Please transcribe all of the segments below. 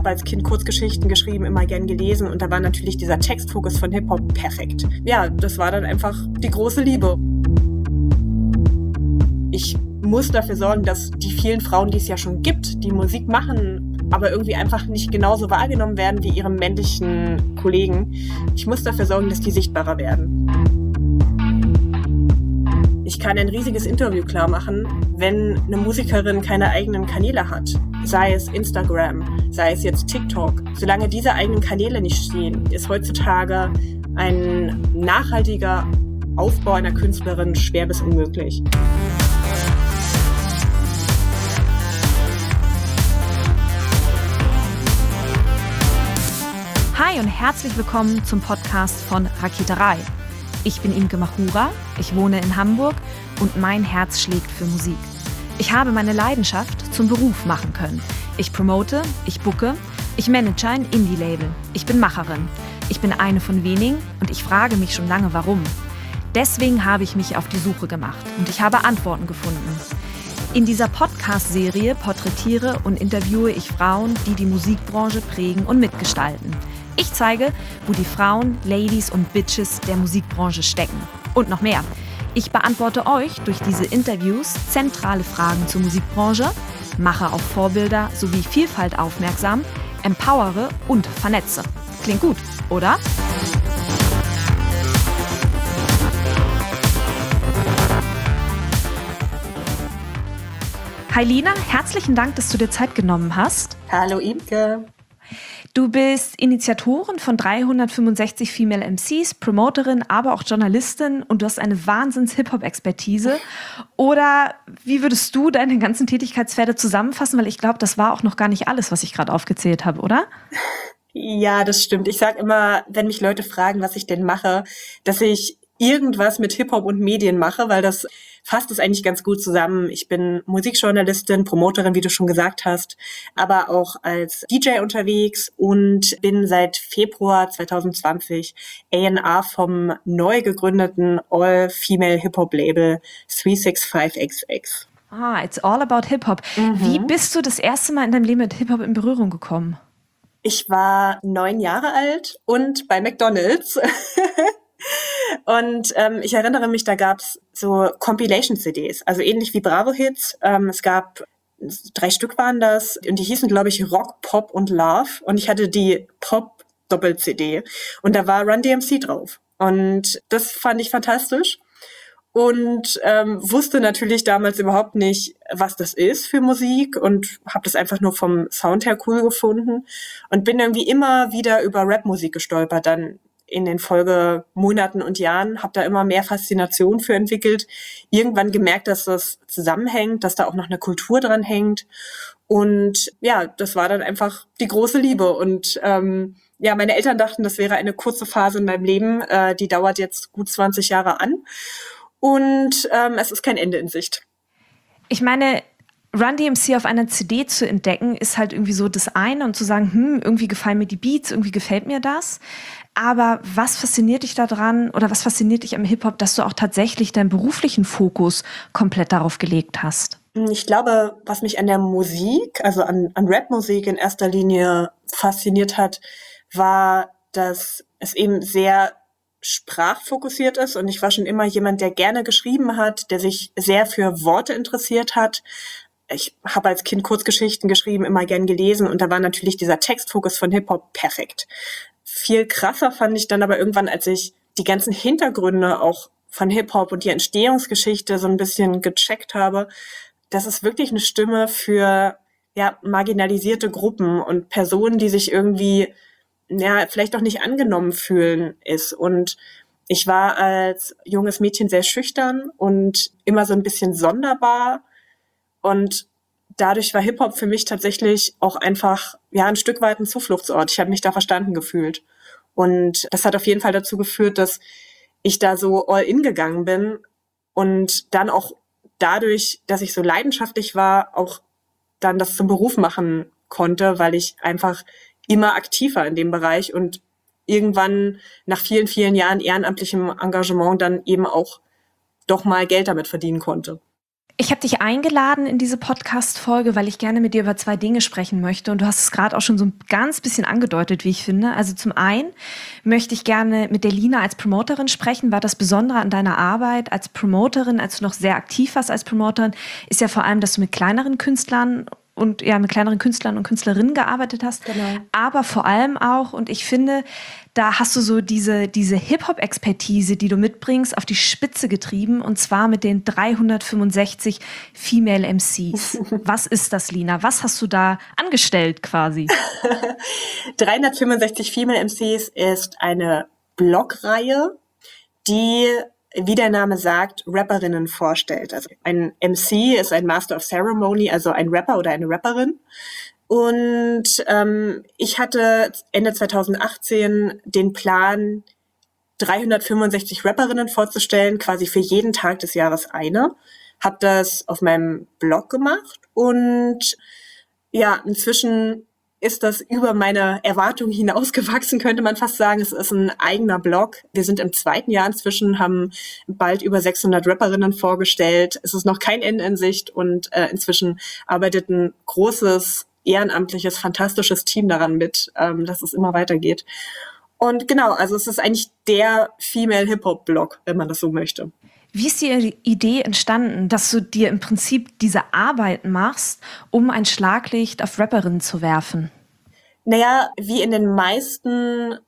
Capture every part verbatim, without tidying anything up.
habe als Kind Kurzgeschichten geschrieben, immer gern gelesen und da war natürlich dieser Textfokus von Hip-Hop perfekt. Ja, das war dann einfach die große Liebe. Ich muss dafür sorgen, dass die vielen Frauen, die es ja schon gibt, die Musik machen, aber irgendwie einfach nicht genauso wahrgenommen werden wie ihre männlichen Kollegen. Ich muss dafür sorgen, dass die sichtbarer werden. Ich kann ein riesiges Interview klar machen, wenn eine Musikerin keine eigenen Kanäle hat. Sei es Instagram, sei es jetzt TikTok. Solange diese eigenen Kanäle nicht stehen, ist heutzutage ein nachhaltiger Aufbau einer Künstlerin schwer bis unmöglich. Hi und herzlich willkommen zum Podcast von Raketerei. Ich bin Imke Machura, ich wohne in Hamburg und mein Herz schlägt für Musik. Ich habe meine Leidenschaft zum Beruf machen können. Ich promote, ich booke, ich manage ein Indie-Label. Ich bin Macherin. Ich bin eine von wenigen und ich frage mich schon lange, warum. Deswegen habe ich mich auf die Suche gemacht und ich habe Antworten gefunden. In dieser Podcast-Serie porträtiere und interviewe ich Frauen, die die Musikbranche prägen und mitgestalten. Ich zeige, wo die Frauen, Ladies und Bitches der Musikbranche stecken. Und noch mehr. Ich beantworte euch durch diese Interviews zentrale Fragen zur Musikbranche, mache auf Vorbilder sowie Vielfalt aufmerksam, empowere und vernetze. Klingt gut, oder? Hi Lina, herzlichen Dank, dass du dir Zeit genommen hast. Hallo Imke. Du bist Initiatorin von dreihundertfünfundsechzig Female M Cs, Promoterin, aber auch Journalistin und du hast eine Wahnsinns-Hip-Hop-Expertise. Oder wie würdest du deine ganzen Tätigkeitsfelder zusammenfassen? Weil ich glaube, das war auch noch gar nicht alles, was ich gerade aufgezählt habe, oder? Ja, das stimmt. Ich sage immer, wenn mich Leute fragen, was ich denn mache, dass ich irgendwas mit Hip-Hop und Medien mache, weil das fasst es eigentlich ganz gut zusammen. Ich bin Musikjournalistin, Promoterin, wie du schon gesagt hast, aber auch als D J unterwegs und bin seit Februar zwanzig zwanzig A und R vom neu gegründeten All-Female-Hip-Hop-Label drei sechs fünf X X. Ah, it's all about Hip-Hop. Mhm. Wie bist du das erste Mal in deinem Leben mit Hip-Hop in Berührung gekommen? Ich war neun Jahre alt und bei McDonald's. Und ähm, ich erinnere mich, da gab's so Compilation-C Ds, also ähnlich wie Bravo-Hits. Ähm, es gab drei Stück waren das und die hießen, glaube ich, Rock, Pop und Love. Und ich hatte die Pop-Doppel-C D und da war Run D M C drauf. Und das fand ich fantastisch und ähm, wusste natürlich damals überhaupt nicht, was das ist für Musik und habe das einfach nur vom Sound her cool gefunden und bin irgendwie immer wieder über Rap-Musik gestolpert, dann in den Folgemonaten und Jahren, habe da immer mehr Faszination für entwickelt. Irgendwann gemerkt, dass das zusammenhängt, dass da auch noch eine Kultur dran hängt. Und ja, das war dann einfach die große Liebe. Und ähm, ja, meine Eltern dachten, das wäre eine kurze Phase in meinem Leben. Äh, die dauert jetzt gut zwanzig Jahre an. Und ähm, es ist kein Ende in Sicht. Ich meine, Run D M C auf einer C D zu entdecken, ist halt irgendwie so das eine und zu sagen, hm, irgendwie gefallen mir die Beats, irgendwie gefällt mir das. Aber was fasziniert dich daran oder was fasziniert dich am Hip-Hop, dass du auch tatsächlich deinen beruflichen Fokus komplett darauf gelegt hast? Ich glaube, was mich an der Musik, also an, an Rap-Musik in erster Linie fasziniert hat, war, dass es eben sehr sprachfokussiert ist. Und ich war schon immer jemand, der gerne geschrieben hat, der sich sehr für Worte interessiert hat. Ich habe als Kind Kurzgeschichten geschrieben, immer gern gelesen und da war natürlich dieser Textfokus von Hip-Hop perfekt. Viel krasser fand ich dann aber irgendwann, als ich die ganzen Hintergründe auch von Hip-Hop und die Entstehungsgeschichte so ein bisschen gecheckt habe, dass es wirklich eine Stimme für ja marginalisierte Gruppen und Personen, die sich irgendwie ja vielleicht auch nicht angenommen fühlen, ist. Und ich war als junges Mädchen sehr schüchtern und immer so ein bisschen sonderbar. Und dadurch war Hip-Hop für mich tatsächlich auch einfach ja ein Stück weit ein Zufluchtsort. Ich habe mich da verstanden gefühlt. Und das hat auf jeden Fall dazu geführt, dass ich da so all in gegangen bin und dann auch dadurch, dass ich so leidenschaftlich war, auch dann das zum Beruf machen konnte, weil ich einfach immer aktiver in dem Bereich und irgendwann nach vielen, vielen Jahren ehrenamtlichem Engagement dann eben auch doch mal Geld damit verdienen konnte. Ich habe dich eingeladen in diese Podcast-Folge, weil ich gerne mit dir über zwei Dinge sprechen möchte. Und du hast es gerade auch schon so ein ganz bisschen angedeutet, wie ich finde. Also zum einen möchte ich gerne mit der Lina als Promoterin sprechen, weil das Besondere an deiner Arbeit als Promoterin, als du noch sehr aktiv warst als Promoterin, ist ja vor allem, dass du mit kleineren Künstlern und ja mit kleineren Künstlern und Künstlerinnen gearbeitet hast, Genau. Aber vor allem auch, und ich finde, da hast du so diese, diese Hip-Hop-Expertise, die du mitbringst, auf die Spitze getrieben, und zwar mit den dreihundertfünfundsechzig Female M Cs. Was ist das, Lina? Was hast du da angestellt quasi? dreihundertfünfundsechzig Female M Cs ist eine Blogreihe, die, wie der Name sagt, Rapperinnen vorstellt. Also ein M C ist ein Master of Ceremony, also ein Rapper oder eine Rapperin. Und ähm, ich hatte Ende zweitausendachtzehn den Plan, dreihundertfünfundsechzig Rapperinnen vorzustellen, quasi für jeden Tag des Jahres eine. Hab das auf meinem Blog gemacht und ja, inzwischen ist das über meine Erwartungen hinausgewachsen, könnte man fast sagen. Es ist ein eigener Blog. Wir sind im zweiten Jahr inzwischen, haben bald über sechshundert Rapperinnen vorgestellt. Es ist noch kein Ende in Sicht und äh, inzwischen arbeitet ein großes, ehrenamtliches, fantastisches Team daran mit, ähm, dass es immer weitergeht. Und genau, also es ist eigentlich der Female-Hip-Hop-Blog, wenn man das so möchte. Wie ist die Idee entstanden, dass du dir im Prinzip diese Arbeit machst, um ein Schlaglicht auf Rapperinnen zu werfen? Naja, wie in den meisten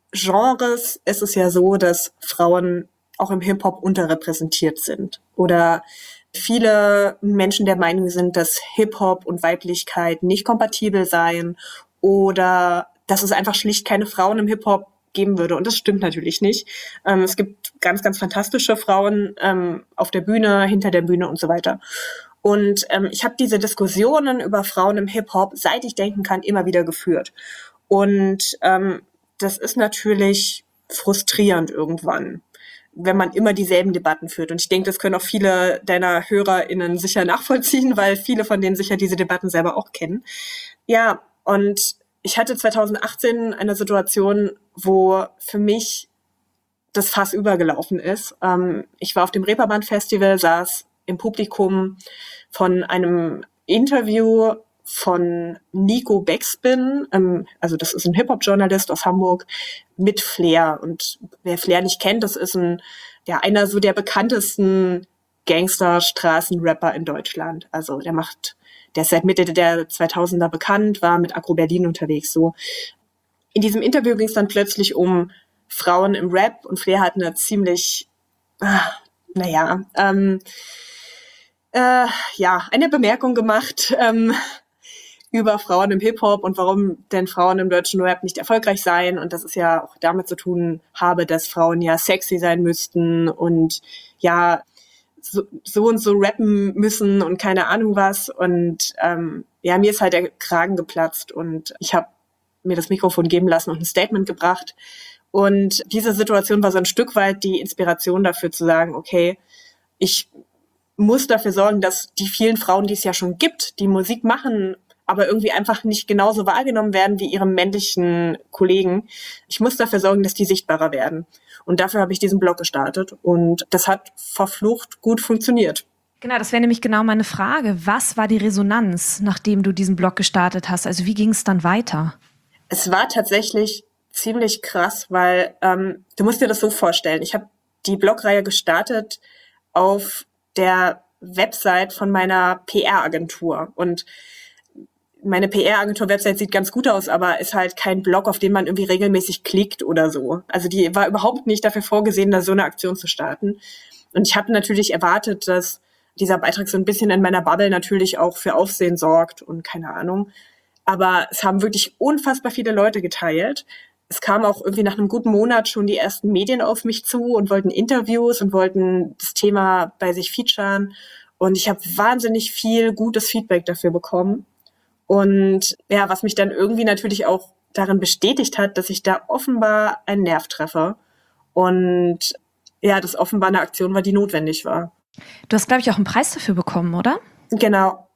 Genres ist es ja so, dass Frauen auch im Hip-Hop unterrepräsentiert sind. Oder viele Menschen der Meinung sind, dass Hip-Hop und Weiblichkeit nicht kompatibel seien oder dass es einfach schlicht keine Frauen im Hip-Hop geben würde. Und das stimmt natürlich nicht. Ähm, es gibt ganz, ganz fantastische Frauen ähm, auf der Bühne, hinter der Bühne und so weiter. Und ähm, ich habe diese Diskussionen über Frauen im Hip-Hop, seit ich denken kann, immer wieder geführt. Und ähm, das ist natürlich frustrierend irgendwann, wenn man immer dieselben Debatten führt. Und ich denke, das können auch viele deiner HörerInnen sicher nachvollziehen, weil viele von denen sicher diese Debatten selber auch kennen. Ja, und ich hatte zweitausendachtzehn eine Situation, wo für mich das Fass übergelaufen ist. Ähm, ich war auf dem Reeperbahn-Festival, saß im Publikum von einem Interview von Nico Backspin, ähm, also das ist ein Hip-Hop-Journalist aus Hamburg, mit Flair. Und wer Flair nicht kennt, das ist ein, ja, einer so der bekanntesten Gangster-Straßenrapper in Deutschland. Also der macht Der ist seit Mitte der zweitausender bekannt, war mit Agro Berlin unterwegs. So. In diesem Interview ging es dann plötzlich um Frauen im Rap und Flair hat eine ziemlich, ah, naja, ähm, äh, ja, eine Bemerkung gemacht ähm, über Frauen im Hip-Hop und warum denn Frauen im deutschen Rap nicht erfolgreich seien. Und das ist ja auch damit zu tun habe, dass Frauen ja sexy sein müssten und ja, So, so und so rappen müssen und keine Ahnung was. Und ähm, ja, mir ist halt der Kragen geplatzt und ich habe mir das Mikrofon geben lassen und ein Statement gebracht. Und diese Situation war so ein Stück weit die Inspiration dafür zu sagen, okay, ich muss dafür sorgen, dass die vielen Frauen, die es ja schon gibt, die Musik machen, aber irgendwie einfach nicht genauso wahrgenommen werden wie ihre männlichen Kollegen. Ich muss dafür sorgen, dass die sichtbarer werden. Und dafür habe ich diesen Blog gestartet. Und das hat verflucht gut funktioniert. Genau, das wäre nämlich genau meine Frage. Was war die Resonanz, nachdem du diesen Blog gestartet hast? Also wie ging es dann weiter? Es war tatsächlich ziemlich krass, weil ähm, du musst dir das so vorstellen. Ich habe die Blogreihe gestartet auf der Website von meiner P R-Agentur. Und meine P R-Agentur-Website sieht ganz gut aus, aber ist halt kein Blog, auf den man irgendwie regelmäßig klickt oder so. Also die war überhaupt nicht dafür vorgesehen, da so eine Aktion zu starten. Und ich habe natürlich erwartet, dass dieser Beitrag so ein bisschen in meiner Bubble natürlich auch für Aufsehen sorgt und keine Ahnung. Aber es haben wirklich unfassbar viele Leute geteilt. Es kamen auch irgendwie nach einem guten Monat schon die ersten Medien auf mich zu und wollten Interviews und wollten das Thema bei sich featuren. Und ich habe wahnsinnig viel gutes Feedback dafür bekommen. Und ja, was mich dann irgendwie natürlich auch darin bestätigt hat, dass ich da offenbar einen Nerv treffe. Und ja, das offenbar eine Aktion war, die notwendig war. Du hast, glaube ich, auch einen Preis dafür bekommen, oder? Genau.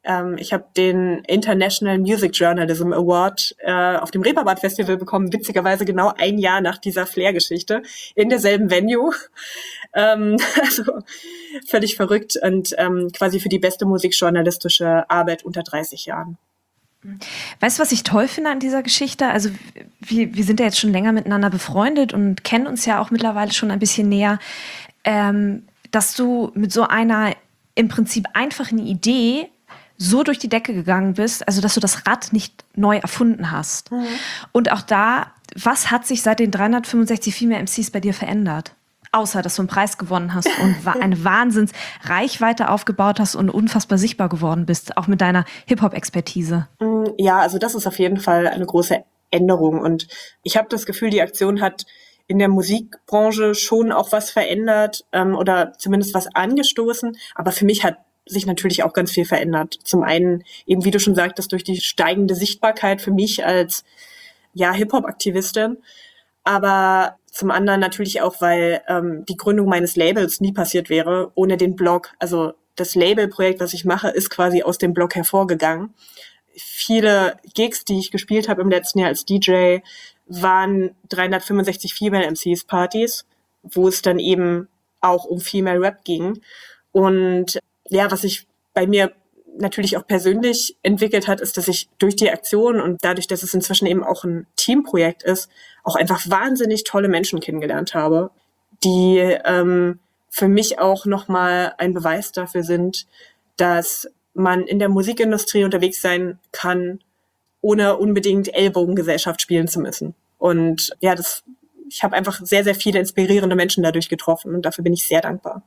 Ähm, ich habe den International Music Journalism Award äh, auf dem Reeperbahn Festival bekommen, witzigerweise genau ein Jahr nach dieser Flair-Geschichte, in derselben Venue. Ähm, also völlig verrückt und ähm, quasi für die beste musikjournalistische Arbeit unter dreißig Jahren. Weißt du, was ich toll finde an dieser Geschichte? Also wir, wir sind ja jetzt schon länger miteinander befreundet und kennen uns ja auch mittlerweile schon ein bisschen näher, ähm, dass du mit so einer im Prinzip einfachen Idee so durch die Decke gegangen bist, also dass du das Rad nicht neu erfunden hast. Mhm. Und auch da, was hat sich seit den dreihundertfünfundsechzig Female M Cs bei dir verändert? Außer, dass du einen Preis gewonnen hast und eine Wahnsinns-Reichweite aufgebaut hast und unfassbar sichtbar geworden bist, auch mit deiner Hip-Hop-Expertise. Ja, also das ist auf jeden Fall eine große Änderung. Und ich habe das Gefühl, die Aktion hat in der Musikbranche schon auch was verändert ähm, oder zumindest was angestoßen. Aber für mich hat sich natürlich auch ganz viel verändert. Zum einen, eben wie du schon sagtest, durch die steigende Sichtbarkeit für mich als ja Hip-Hop-Aktivistin. Aber zum anderen natürlich auch, weil ähm, die Gründung meines Labels nie passiert wäre ohne den Blog. Also das Labelprojekt, was ich mache, ist quasi aus dem Blog hervorgegangen. Viele Gigs, die ich gespielt habe im letzten Jahr als D J, waren dreihundertfünfundsechzig Female M Cs Partys, wo es dann eben auch um Female Rap ging. Und ja, was sich bei mir natürlich auch persönlich entwickelt hat, ist, dass ich durch die Aktion und dadurch, dass es inzwischen eben auch ein Teamprojekt ist, auch einfach wahnsinnig tolle Menschen kennengelernt habe, die ähm, für mich auch nochmal ein Beweis dafür sind, dass man in der Musikindustrie unterwegs sein kann, ohne unbedingt Ellbogengesellschaft spielen zu müssen. Und ja, das, ich habe einfach sehr, sehr viele inspirierende Menschen dadurch getroffen und dafür bin ich sehr dankbar.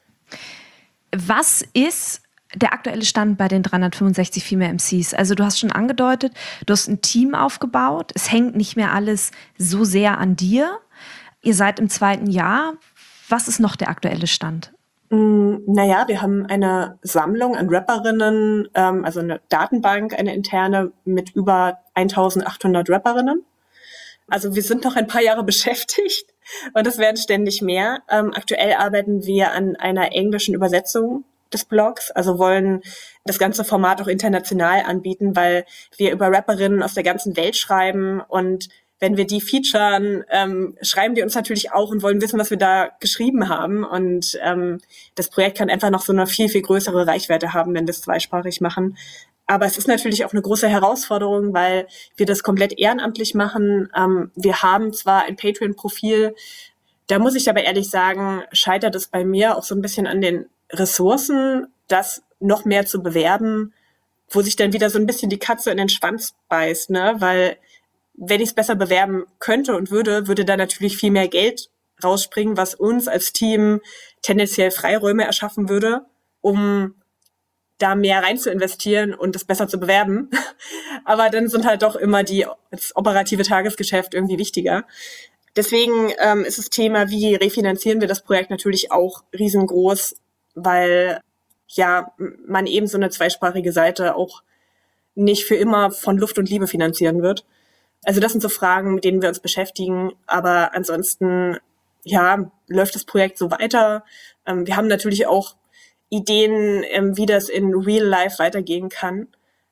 Was ist der aktuelle Stand bei den dreihundertfünfundsechzig Female M Cs? Also du hast schon angedeutet, du hast ein Team aufgebaut. Es hängt nicht mehr alles so sehr an dir. Ihr seid im zweiten Jahr. Was ist noch der aktuelle Stand? Mm, naja, wir haben eine Sammlung an Rapperinnen, ähm, also eine Datenbank, eine interne mit über eintausendachthundert Rapperinnen. Also wir sind noch ein paar Jahre beschäftigt und es werden ständig mehr. Ähm, aktuell arbeiten wir an einer englischen Übersetzung des Blogs, also wollen das ganze Format auch international anbieten, weil wir über Rapperinnen aus der ganzen Welt schreiben und wenn wir die featuren, ähm, schreiben die uns natürlich auch und wollen wissen, was wir da geschrieben haben und ähm, das Projekt kann einfach noch so eine viel, viel größere Reichweite haben, wenn wir es zweisprachig machen. Aber es ist natürlich auch eine große Herausforderung, weil wir das komplett ehrenamtlich machen. Ähm, wir haben zwar ein Patreon-Profil, da muss ich aber ehrlich sagen, scheitert es bei mir auch so ein bisschen an den Ressourcen, das noch mehr zu bewerben, wo sich dann wieder so ein bisschen die Katze in den Schwanz beißt, ne? Weil wenn ich es besser bewerben könnte und würde, würde da natürlich viel mehr Geld rausspringen, was uns als Team tendenziell Freiräume erschaffen würde, um da mehr rein zu investieren und das besser zu bewerben. Aber dann sind halt doch immer die das operative Tagesgeschäft irgendwie wichtiger. Deswegen ähm, ist das Thema, wie refinanzieren wir das Projekt, natürlich auch riesengroß, weil ja man eben so eine zweisprachige Seite auch nicht für immer von Luft und Liebe finanzieren wird. Also das sind so Fragen, mit denen wir uns beschäftigen. Aber ansonsten, ja, läuft das Projekt so weiter. Ähm, wir haben natürlich auch Ideen, ähm, wie das in Real Life weitergehen kann.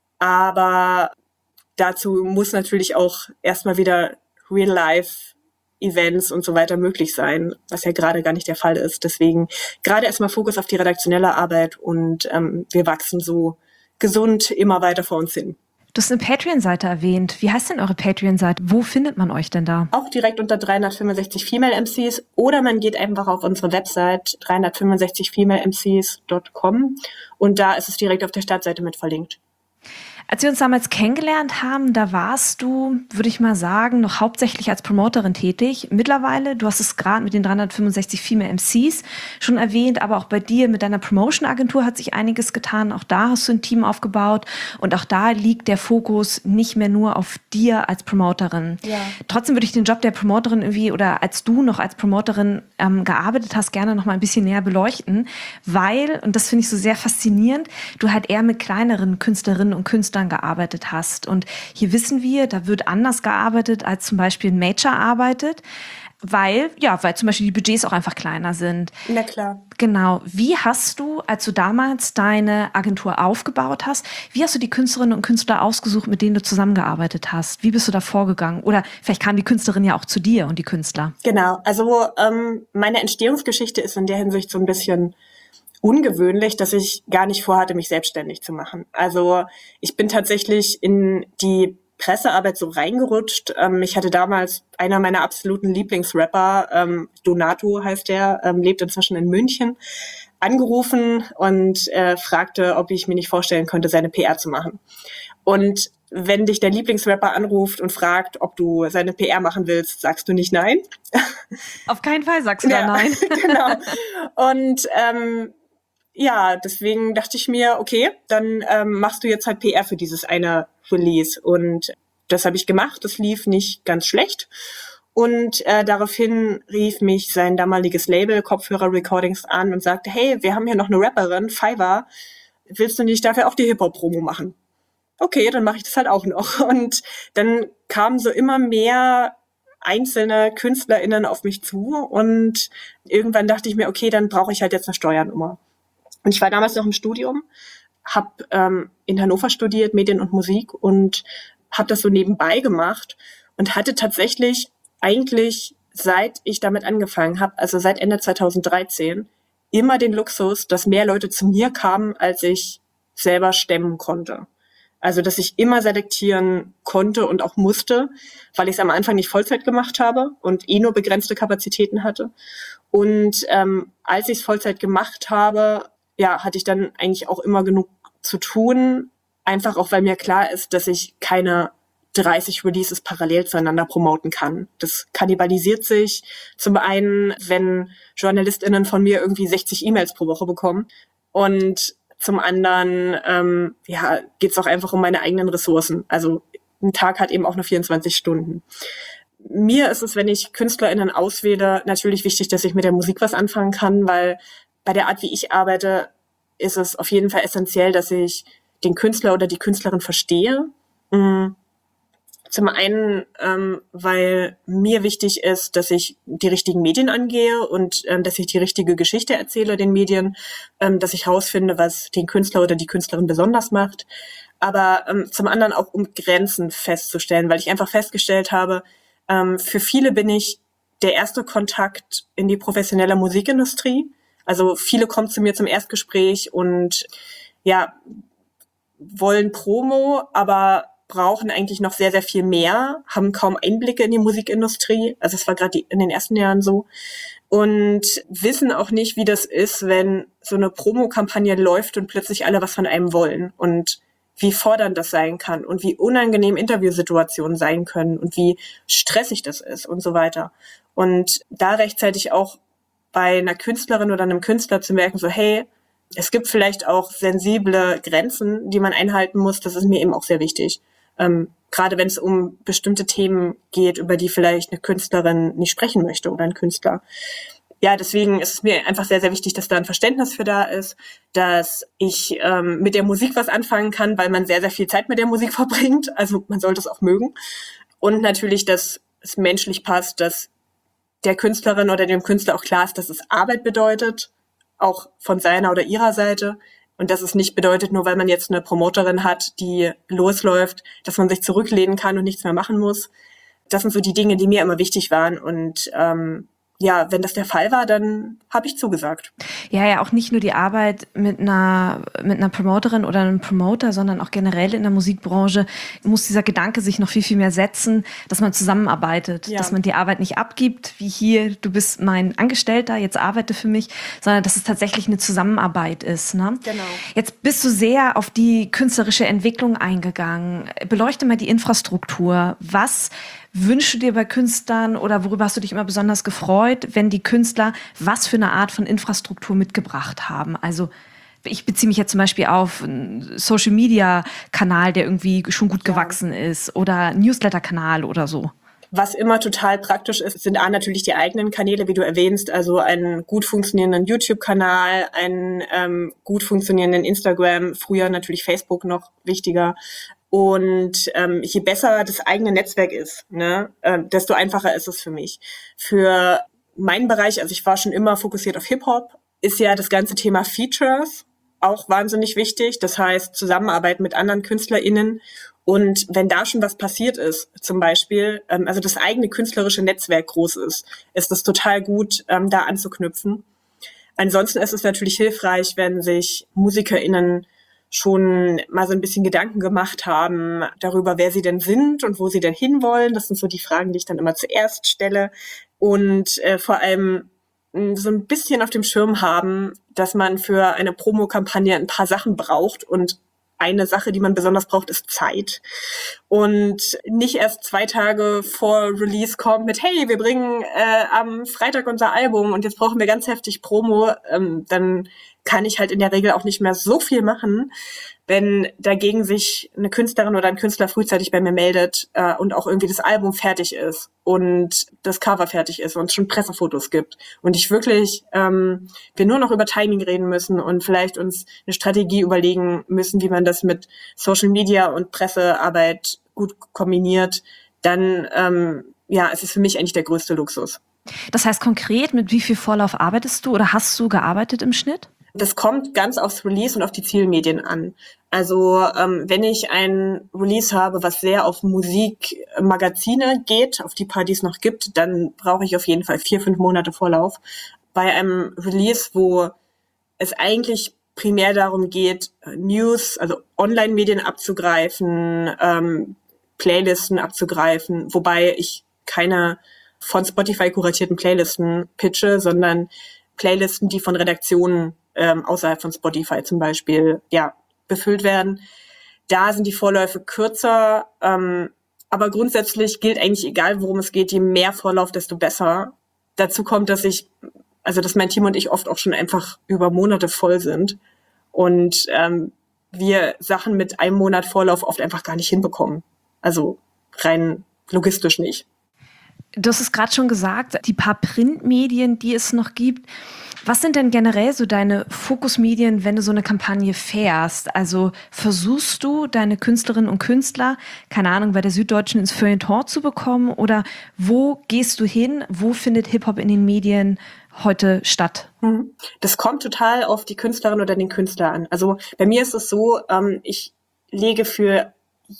Aber dazu muss natürlich auch erstmal wieder Real Life Events und so weiter möglich sein, was ja gerade gar nicht der Fall ist. Deswegen gerade erstmal Fokus auf die redaktionelle Arbeit und ähm, wir wachsen so gesund immer weiter vor uns hin. Du hast eine Patreon-Seite erwähnt. Wie heißt denn eure Patreon-Seite? Wo findet man euch denn da? Auch direkt unter dreihundertfünfundsechzig Female M Cs oder man geht einfach auf unsere Website dreihundertfünfundsechzig female m c s punkt com und da ist es direkt auf der Startseite mit verlinkt. Als wir uns damals kennengelernt haben, da warst du, würde ich mal sagen, noch hauptsächlich als Promoterin tätig. Mittlerweile, du hast es gerade mit den dreihundertfünfundsechzig Female M Cs schon erwähnt, aber auch bei dir mit deiner Promotion-Agentur hat sich einiges getan. Auch da hast du ein Team aufgebaut und auch da liegt der Fokus nicht mehr nur auf dir als Promoterin. Ja. Trotzdem würde ich den Job der Promoterin irgendwie oder als du noch als Promoterin ähm, gearbeitet hast, gerne noch mal ein bisschen näher beleuchten, weil, und das finde ich so sehr faszinierend, du halt eher mit kleineren Künstlerinnen und Künstlern gearbeitet hast. Und hier wissen wir, da wird anders gearbeitet, als zum Beispiel ein Major arbeitet. Weil, ja, weil zum Beispiel die Budgets auch einfach kleiner sind. Na klar. Genau. Wie hast du, als du damals deine Agentur aufgebaut hast, wie hast du die Künstlerinnen und Künstler ausgesucht, mit denen du zusammengearbeitet hast? Wie bist du da vorgegangen? Oder vielleicht kam die Künstlerin ja auch zu dir und die Künstler. Genau. Also ähm, meine Entstehungsgeschichte ist in der Hinsicht so ein bisschen ungewöhnlich, dass ich gar nicht vorhatte, mich selbstständig zu machen. Also ich bin tatsächlich in die Pressearbeit so reingerutscht. Ähm, ich hatte damals einer meiner absoluten Lieblingsrapper, ähm, Donato heißt der, ähm, lebt inzwischen in München, angerufen und äh, fragte, ob ich mir nicht vorstellen könnte, seine P R zu machen. Und wenn dich der Lieblingsrapper anruft und fragt, ob du seine P R machen willst, sagst du nicht nein. Auf keinen Fall sagst du ja, da nein. Genau. Und ähm, ja, deswegen dachte ich mir, okay, dann ähm, machst du jetzt halt P R für dieses eine Release. Und das habe ich gemacht. Das lief nicht ganz schlecht. Und äh, daraufhin rief mich sein damaliges Label Kopfhörer Recordings an und sagte, hey, wir haben hier noch eine Rapperin, Fiverr. Willst du nicht dafür auch die Hip-Hop-Promo machen? Okay, dann mache ich das halt auch noch. Und dann kamen so immer mehr einzelne KünstlerInnen auf mich zu. Und irgendwann dachte ich mir, okay, dann brauche ich halt jetzt eine Steuernummer. Und ich war damals noch im Studium, habe ähm, in Hannover studiert, Medien und Musik und habe das so nebenbei gemacht und hatte tatsächlich eigentlich, seit ich damit angefangen habe, also seit Ende zweitausenddreizehn, immer den Luxus, dass mehr Leute zu mir kamen, als ich selber stemmen konnte. Also dass ich immer selektieren konnte und auch musste, weil ich es am Anfang nicht Vollzeit gemacht habe und eh nur begrenzte Kapazitäten hatte. Und ähm, als ich es Vollzeit gemacht habe, ja, hatte ich dann eigentlich auch immer genug zu tun, einfach auch, weil mir klar ist, dass ich keine dreißig Releases parallel zueinander promoten kann. Das kannibalisiert sich. Zum einen, wenn JournalistInnen von mir irgendwie sechzig E-Mails pro Woche bekommen und zum anderen, ähm, ja, geht's auch einfach um meine eigenen Ressourcen. Also ein Tag hat eben auch nur vierundzwanzig Stunden. Mir ist es, wenn ich KünstlerInnen auswähle, natürlich wichtig, dass ich mit der Musik was anfangen kann, weil bei der Art, wie ich arbeite, ist es auf jeden Fall essentiell, dass ich den Künstler oder die Künstlerin verstehe. Zum einen, ähm, weil mir wichtig ist, dass ich die richtigen Medien angehe und ähm, dass ich die richtige Geschichte erzähle den Medien, ähm, dass ich herausfinde, was den Künstler oder die Künstlerin besonders macht. Aber ähm, zum anderen auch, um Grenzen festzustellen, weil ich einfach festgestellt habe, ähm, für viele bin ich der erste Kontakt in die professionelle Musikindustrie. Also viele kommen zu mir zum Erstgespräch und ja, wollen Promo, aber brauchen eigentlich noch sehr, sehr viel mehr, haben kaum Einblicke in die Musikindustrie. Also es war gerade in den ersten Jahren so. Und wissen auch nicht, wie das ist, wenn so eine Promokampagne läuft und plötzlich alle was von einem wollen. Und wie fordernd das sein kann und wie unangenehm Interviewsituationen sein können und wie stressig das ist und so weiter. Und da rechtzeitig auch bei einer Künstlerin oder einem Künstler zu merken, so hey, es gibt vielleicht auch sensible Grenzen, die man einhalten muss. Das ist mir eben auch sehr wichtig. Ähm, gerade wenn es um bestimmte Themen geht, über die vielleicht eine Künstlerin nicht sprechen möchte oder ein Künstler. Ja, deswegen ist es mir einfach sehr, sehr wichtig, dass da ein Verständnis für da ist, dass ich ähm, mit der Musik was anfangen kann, weil man sehr, sehr viel Zeit mit der Musik verbringt. Also man sollte es auch mögen. Und natürlich, dass es menschlich passt, dass der Künstlerin oder dem Künstler auch klar ist, dass es Arbeit bedeutet, auch von seiner oder ihrer Seite. Und dass es nicht bedeutet, nur weil man jetzt eine Promoterin hat, die losläuft, dass man sich zurücklehnen kann und nichts mehr machen muss. Das sind so die Dinge, die mir immer wichtig waren. Und ähm, ja, wenn das der Fall war, dann habe ich zugesagt. Ja, ja, auch nicht nur die Arbeit mit einer mit einer Promoterin oder einem Promoter, sondern auch generell in der Musikbranche muss dieser Gedanke sich noch viel, viel mehr setzen, dass man zusammenarbeitet, ja. Dass man die Arbeit nicht abgibt, wie hier, du bist mein Angestellter, jetzt arbeite für mich, sondern dass es tatsächlich eine Zusammenarbeit ist. Ne? Genau. Jetzt bist du sehr auf die künstlerische Entwicklung eingegangen. Beleuchte mal die Infrastruktur. Was wünschst du dir bei Künstlern oder worüber hast du dich immer besonders gefreut, wenn die Künstler was für eine Art von Infrastruktur mitgebracht haben? Also ich beziehe mich jetzt zum Beispiel auf einen Social-Media-Kanal, der irgendwie schon gut ja. gewachsen ist oder Newsletter-Kanal oder so. Was immer total praktisch ist, sind A, natürlich die eigenen Kanäle, wie du erwähnst, also einen gut funktionierenden YouTube-Kanal, einen ähm, gut funktionierenden Instagram, früher natürlich Facebook noch wichtiger, Und ähm, je besser das eigene Netzwerk ist, ne, äh, desto einfacher ist es für mich. Für meinen Bereich, also ich war schon immer fokussiert auf Hip-Hop, ist ja das ganze Thema Features auch wahnsinnig wichtig. Das heißt, Zusammenarbeit mit anderen KünstlerInnen. Und wenn da schon was passiert ist, zum Beispiel, ähm, also das eigene künstlerische Netzwerk groß ist, ist das total gut, ähm, da anzuknüpfen. Ansonsten ist es natürlich hilfreich, wenn sich MusikerInnen schon mal so ein bisschen Gedanken gemacht haben darüber, wer sie denn sind und wo sie denn hinwollen. Das sind so die Fragen, die ich dann immer zuerst stelle. Und äh, vor allem mh, so ein bisschen auf dem Schirm haben, dass man für eine Promokampagne ein paar Sachen braucht. Und eine Sache, die man besonders braucht, ist Zeit. Und nicht erst zwei Tage vor Release kommt mit, hey, wir bringen äh, am Freitag unser Album und jetzt brauchen wir ganz heftig Promo. Ähm, dann kann ich halt in der Regel auch nicht mehr so viel machen, wenn dagegen sich eine Künstlerin oder ein Künstler frühzeitig bei mir meldet äh, und auch irgendwie das Album fertig ist und das Cover fertig ist und es schon Pressefotos gibt und ich wirklich, ähm, wir nur noch über Timing reden müssen und vielleicht uns eine Strategie überlegen müssen, wie man das mit Social Media und Pressearbeit gut kombiniert, dann ähm, ja, es ist für mich eigentlich der größte Luxus. Das heißt konkret, mit wie viel Vorlauf arbeitest du oder hast du gearbeitet im Schnitt? Das kommt ganz aufs Release und auf die Zielmedien an. Also ähm, wenn ich ein Release habe, was sehr auf Musikmagazine geht, auf die paar, die es noch gibt, dann brauche ich auf jeden Fall vier, fünf Monate Vorlauf. Bei einem Release, wo es eigentlich primär darum geht, News, also Online-Medien abzugreifen, ähm, Playlisten abzugreifen, wobei ich keine von Spotify kuratierten Playlisten pitche, sondern Playlisten, die von Redaktionen ähm, außerhalb von Spotify zum Beispiel ja befüllt werden. Da sind die Vorläufe kürzer, ähm, aber grundsätzlich gilt eigentlich, egal worum es geht, je mehr Vorlauf, desto besser. Dazu kommt, dass ich, also dass mein Team und ich oft auch schon einfach über Monate voll sind und ähm, wir Sachen mit einem Monat Vorlauf oft einfach gar nicht hinbekommen. Also rein logistisch nicht. Du hast es gerade schon gesagt, die paar Printmedien, die es noch gibt. Was sind denn generell so deine Fokusmedien, wenn du so eine Kampagne fährst? Also versuchst du, deine Künstlerinnen und Künstler, keine Ahnung, bei der Süddeutschen ins Feuilleton zu bekommen? Oder wo gehst du hin? Wo findet Hip-Hop in den Medien heute statt? Das kommt total auf die Künstlerin oder den Künstler an. Also bei mir ist es so, ähm, ich lege für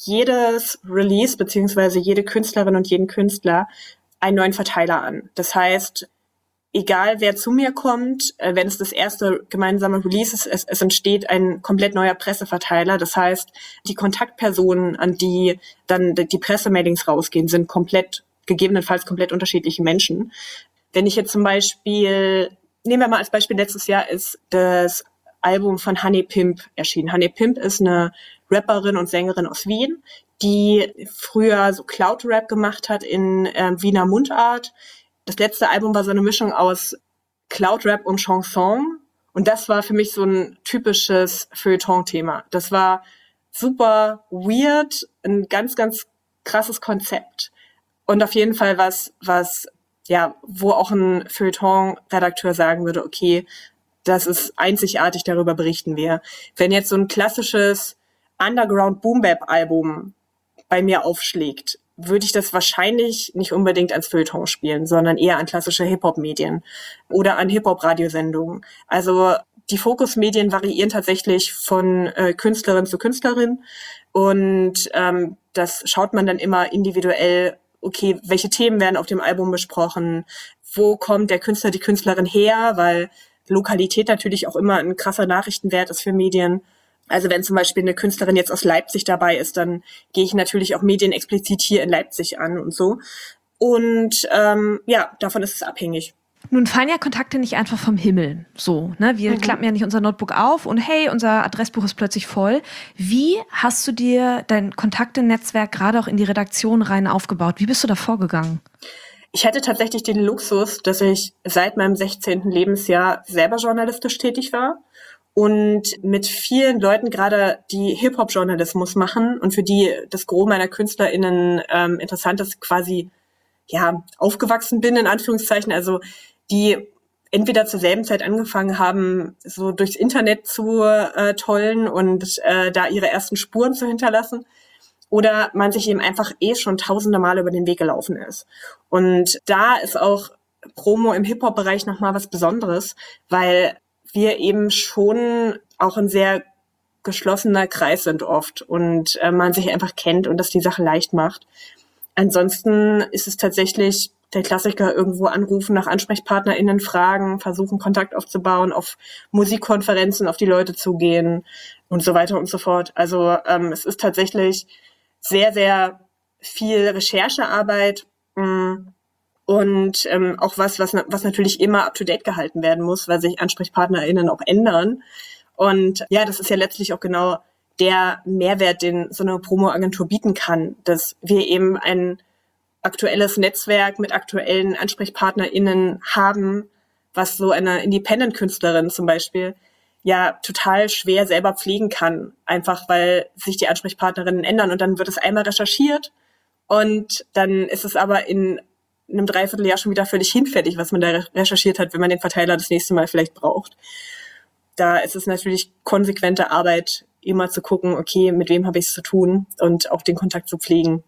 jedes Release beziehungsweise jede Künstlerin und jeden Künstler einen neuen Verteiler an. Das heißt, egal wer zu mir kommt, äh, wenn es das erste gemeinsame Release ist, es, es entsteht ein komplett neuer Presseverteiler. Das heißt, die Kontaktpersonen, an die dann die Pressemailings rausgehen, sind komplett, gegebenenfalls komplett unterschiedliche Menschen. Wenn ich jetzt zum Beispiel, nehmen wir mal als Beispiel, letztes Jahr ist das Album von Honey Pimp erschienen. Honey Pimp ist eine Rapperin und Sängerin aus Wien, die früher so Cloud-Rap gemacht hat in äh, Wiener Mundart. Das letzte Album war so eine Mischung aus Cloud-Rap und Chanson. Und das war für mich so ein typisches Feuilleton-Thema. Das war super weird, ein ganz, ganz krasses Konzept. Und auf jeden Fall was, was, ja, wo auch ein Feuilleton-Redakteur sagen würde, okay, das ist einzigartig, darüber berichten wir. Wenn jetzt so ein klassisches Underground-Boom-Bap-Album bei mir aufschlägt, würde ich das wahrscheinlich nicht unbedingt als Feuilleton spielen, sondern eher an klassische Hip-Hop-Medien oder an Hip-Hop-Radiosendungen. Also die Fokusmedien variieren tatsächlich von äh, Künstlerin zu Künstlerin und ähm, das schaut man dann immer individuell, okay, welche Themen werden auf dem Album besprochen, wo kommt der Künstler, die Künstlerin her, weil Lokalität natürlich auch immer ein krasser Nachrichtenwert ist für Medien. Also wenn zum Beispiel eine Künstlerin jetzt aus Leipzig dabei ist, dann gehe ich natürlich auch Medien explizit hier in Leipzig an und so. Und ähm, ja, davon ist es abhängig. Nun fallen ja Kontakte nicht einfach vom Himmel. So, ne? Wir mhm. klappen ja nicht unser Notebook auf und hey, unser Adressbuch ist plötzlich voll. Wie hast du dir dein Kontaktenetzwerk gerade auch in die Redaktion rein aufgebaut? Wie bist du da vorgegangen? Ich hatte tatsächlich den Luxus, dass ich seit meinem sechzehnten Lebensjahr selber journalistisch tätig war und mit vielen Leuten gerade, die Hip-Hop-Journalismus machen und für die das Gros meiner KünstlerInnen ähm, interessant ist, quasi ja aufgewachsen bin, in Anführungszeichen, also die entweder zur selben Zeit angefangen haben, so durchs Internet zu äh, tollen und äh, da ihre ersten Spuren zu hinterlassen, oder man sich eben einfach eh schon tausende Male über den Weg gelaufen ist. Und da ist auch Promo im Hip-Hop-Bereich nochmal was Besonderes, weil wir eben schon auch ein sehr geschlossener Kreis sind oft und äh, man sich einfach kennt und das die Sache leicht macht. Ansonsten ist es tatsächlich der Klassiker, irgendwo anrufen, nach AnsprechpartnerInnen fragen, versuchen Kontakt aufzubauen, auf Musikkonferenzen auf die Leute zugehen und so weiter und so fort. Also ähm, es ist tatsächlich sehr, sehr viel Recherchearbeit mh, und ähm, auch was, was, was natürlich immer up-to-date gehalten werden muss, weil sich AnsprechpartnerInnen auch ändern. Und ja, das ist ja letztlich auch genau der Mehrwert, den so eine Promo-Agentur bieten kann, dass wir eben ein aktuelles Netzwerk mit aktuellen AnsprechpartnerInnen haben, was so eine Independent-Künstlerin zum Beispiel ja total schwer selber pflegen kann, einfach weil sich die Ansprechpartnerinnen ändern und dann wird es einmal recherchiert und dann ist es aber in einem Dreivierteljahr schon wieder völlig hinfällig, was man da recherchiert hat, wenn man den Verteiler das nächste Mal vielleicht braucht. Da ist es natürlich konsequente Arbeit, immer zu gucken, okay, mit wem habe ich es zu tun und auch den Kontakt zu pflegen.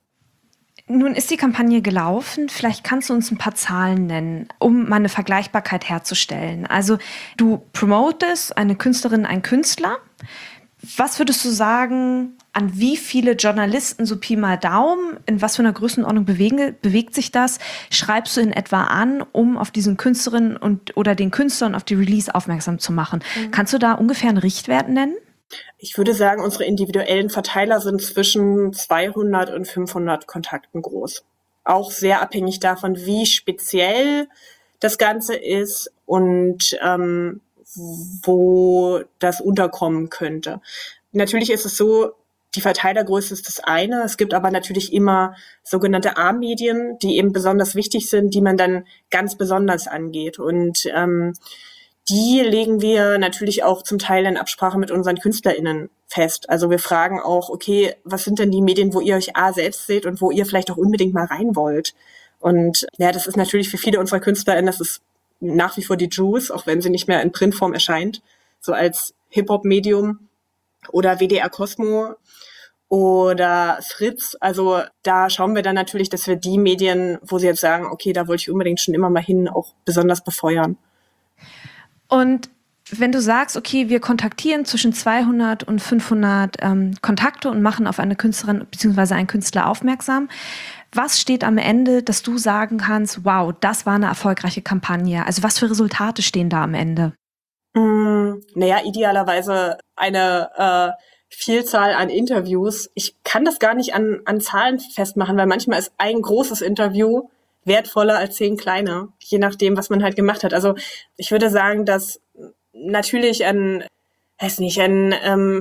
Nun ist die Kampagne gelaufen. Vielleicht kannst du uns ein paar Zahlen nennen, um mal eine Vergleichbarkeit herzustellen. Also du promotest eine Künstlerin, einen Künstler. Was würdest du sagen, an wie viele Journalisten, so Pi mal Daumen, in was für einer Größenordnung bewegen, bewegt sich das? Schreibst du in etwa an, um auf diesen Künstlerin und oder den Künstler und auf die Release aufmerksam zu machen? Mhm. Kannst du da ungefähr einen Richtwert nennen? Ich würde sagen, unsere individuellen Verteiler sind zwischen zweihundert und fünfhundert Kontakten groß. Auch sehr abhängig davon, wie speziell das Ganze ist und ähm, wo das unterkommen könnte. Natürlich ist es so, die Verteilergröße ist das eine. Es gibt aber natürlich immer sogenannte A-Medien, die eben besonders wichtig sind, die man dann ganz besonders angeht. Und ähm, die legen wir natürlich auch zum Teil in Absprache mit unseren KünstlerInnen fest. Also wir fragen auch, okay, was sind denn die Medien, wo ihr euch A selbst seht und wo ihr vielleicht auch unbedingt mal rein wollt? Und ja, das ist natürlich für viele unserer KünstlerInnen, das ist nach wie vor die Juice, auch wenn sie nicht mehr in Printform erscheint, so als Hip-Hop-Medium oder W D R Cosmo oder Fritz. Also da schauen wir dann natürlich, dass wir die Medien, wo sie jetzt sagen, okay, da wollte ich unbedingt schon immer mal hin, auch besonders befeuern. Und wenn du sagst, okay, wir kontaktieren zwischen zweihundert und fünfhundert ähm, Kontakte und machen auf eine Künstlerin bzw. einen Künstler aufmerksam, was steht am Ende, dass du sagen kannst, wow, das war eine erfolgreiche Kampagne? Also was für Resultate stehen da am Ende? Mm, naja, idealerweise eine äh, Vielzahl an Interviews. Ich kann das gar nicht an, an Zahlen festmachen, weil manchmal ist ein großes Interview wertvoller als zehn kleine, je nachdem, was man halt gemacht hat. Also ich würde sagen, dass natürlich ein, weiß nicht, ein ähm,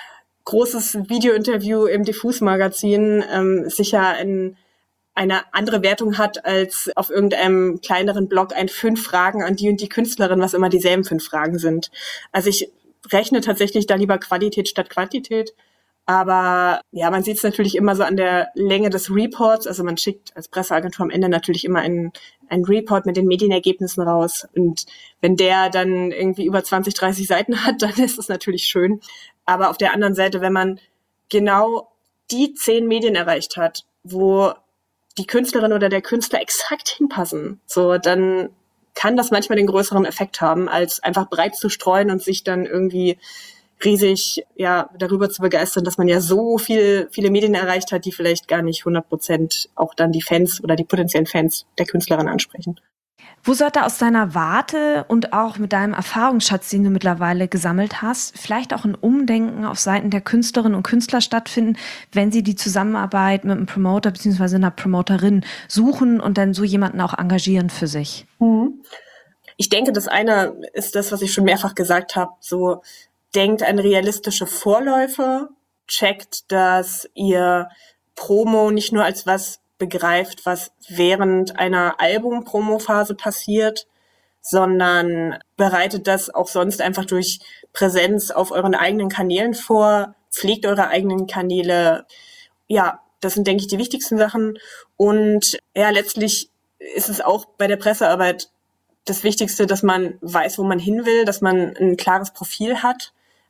großes Videointerview im Diffus-Magazin ähm, sicher ein, eine andere Wertung hat als auf irgendeinem kleineren Blog ein fünf Fragen an die und die Künstlerin, was immer dieselben fünf Fragen sind. Also ich rechne tatsächlich da lieber Qualität statt Quantität. Aber ja, man sieht es natürlich immer so an der Länge des Reports. Also man schickt als Presseagentur am Ende natürlich immer einen, einen Report mit den Medienergebnissen raus. Und wenn der dann irgendwie über zwanzig, dreißig Seiten hat, dann ist es natürlich schön. Aber auf der anderen Seite, wenn man genau die zehn Medien erreicht hat, wo die Künstlerin oder der Künstler exakt hinpassen, so, dann kann das manchmal den größeren Effekt haben, als einfach breit zu streuen und sich dann irgendwie riesig ja darüber zu begeistern, dass man ja so viel, viele Medien erreicht hat, die vielleicht gar nicht hundert Prozent auch dann die Fans oder die potenziellen Fans der Künstlerin ansprechen. Wo sollte aus deiner Warte und auch mit deinem Erfahrungsschatz, den du mittlerweile gesammelt hast, vielleicht auch ein Umdenken auf Seiten der Künstlerinnen und Künstler stattfinden, wenn sie die Zusammenarbeit mit einem Promoter bzw. einer Promoterin suchen und dann so jemanden auch engagieren für sich? Mhm. Ich denke, das eine ist das, was ich schon mehrfach gesagt habe, so denkt an realistische Vorläufe, checkt, dass ihr Promo nicht nur als was begreift, was während einer Album-Promo-Phase passiert, sondern bereitet das auch sonst einfach durch Präsenz auf euren eigenen Kanälen vor, pflegt eure eigenen Kanäle. Ja, das sind, denke ich, die wichtigsten Sachen. Und ja, letztlich ist es auch bei der Pressearbeit das Wichtigste, dass man weiß, wo man hin will, dass man ein klares Profil hat.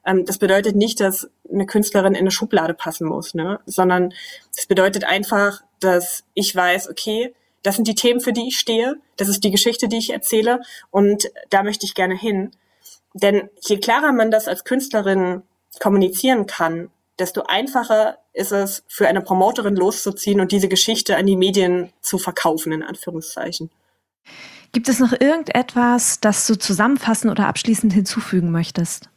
Ähm, das bedeutet nicht, dass eine Künstlerin in eine Schublade passen muss, ne? Sondern es bedeutet einfach, dass ich weiß, okay, das sind die Themen, für die ich stehe, das ist die Geschichte, die ich erzähle und da möchte ich gerne hin. Denn je klarer man das als Künstlerin kommunizieren kann, desto einfacher ist es für eine Promoterin loszuziehen und diese Geschichte an die Medien zu verkaufen, in Anführungszeichen. Gibt es noch irgendetwas, das du zusammenfassen oder abschließend hinzufügen möchtest?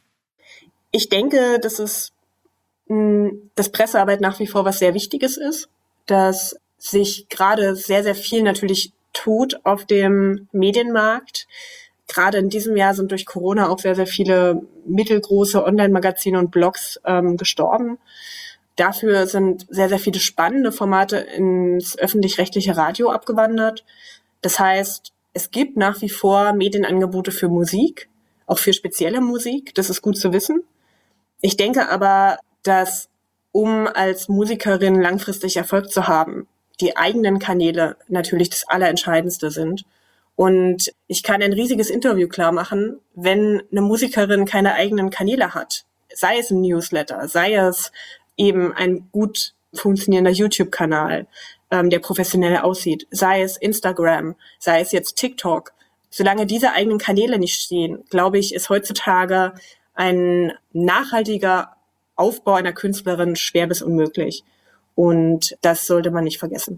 Ich denke, dass es, mh, dass Pressearbeit nach wie vor was sehr Wichtiges ist, dass sich gerade sehr, sehr viel natürlich tut auf dem Medienmarkt. Gerade in diesem Jahr sind durch Corona auch sehr, sehr viele mittelgroße Online-Magazine und Blogs ähm, gestorben. Dafür sind sehr, sehr viele spannende Formate ins öffentlich-rechtliche Radio abgewandert. Das heißt, es gibt nach wie vor Medienangebote für Musik, auch für spezielle Musik. Das ist gut zu wissen. Ich denke aber, dass um als Musikerin langfristig Erfolg zu haben, die eigenen Kanäle natürlich das Allerentscheidendste sind. Und ich kann ein riesiges Interview klar machen, wenn eine Musikerin keine eigenen Kanäle hat. Sei es ein Newsletter, sei es eben ein gut funktionierender YouTube-Kanal, ähm, der professionell aussieht, sei es Instagram, sei es jetzt TikTok. Solange diese eigenen Kanäle nicht stehen, glaube ich, ist heutzutage ein nachhaltiger Aufbau einer Künstlerin schwer bis unmöglich. Und das sollte man nicht vergessen.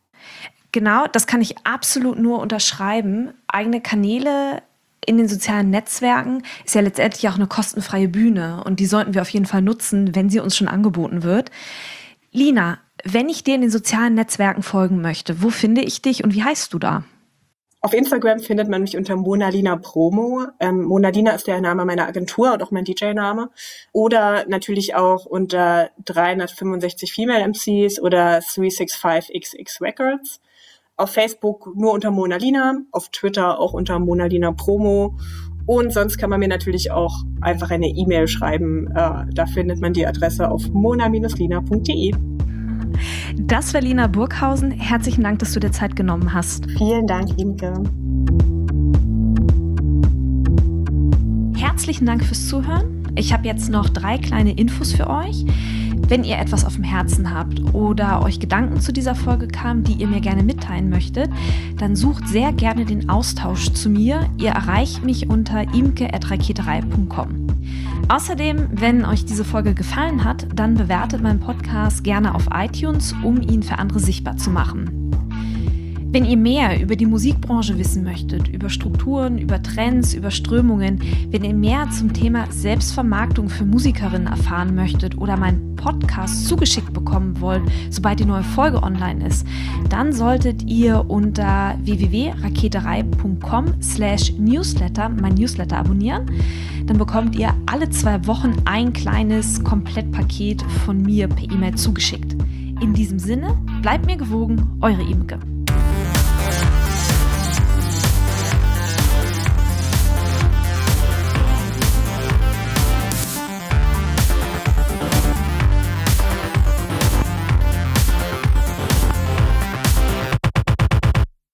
Genau, das kann ich absolut nur unterschreiben. Eigene Kanäle in den sozialen Netzwerken ist ja letztendlich auch eine kostenfreie Bühne und die sollten wir auf jeden Fall nutzen, wenn sie uns schon angeboten wird. Lina, wenn ich dir in den sozialen Netzwerken folgen möchte, wo finde ich dich und wie heißt du da? Auf Instagram findet man mich unter Monalina Promo. Ähm, Monalina ist der Name meiner Agentur und auch mein D J-Name. Oder natürlich auch unter dreihundertfünfundsechzig Female M Cs oder drei sechs fünf X X Records. Auf Facebook nur unter Monalina, auf Twitter auch unter Monalina Promo. Und sonst kann man mir natürlich auch einfach eine E-Mail schreiben. Äh, da findet man die Adresse auf mona Bindestrich lina Punkt de. Das war Lina Burghausen. Herzlichen Dank, dass du dir Zeit genommen hast. Vielen Dank, Imke. Herzlichen Dank fürs Zuhören. Ich habe jetzt noch drei kleine Infos für euch. Wenn ihr etwas auf dem Herzen habt oder euch Gedanken zu dieser Folge kamen, die ihr mir gerne mitteilen möchtet, dann sucht sehr gerne den Austausch zu mir. Ihr erreicht mich unter imke at raketerei punkt com. Außerdem, wenn euch diese Folge gefallen hat, dann bewertet meinen Podcast gerne auf iTunes, um ihn für andere sichtbar zu machen. Wenn ihr mehr über die Musikbranche wissen möchtet, über Strukturen, über Trends, über Strömungen, wenn ihr mehr zum Thema Selbstvermarktung für Musikerinnen erfahren möchtet oder meinen Podcast zugeschickt bekommen wollt, sobald die neue Folge online ist, dann solltet ihr unter w w w punkt raketerei punkt com slash newsletter mein Newsletter abonnieren. Dann bekommt ihr alle zwei Wochen ein kleines Komplettpaket von mir per E-Mail zugeschickt. In diesem Sinne, bleibt mir gewogen, eure Imke.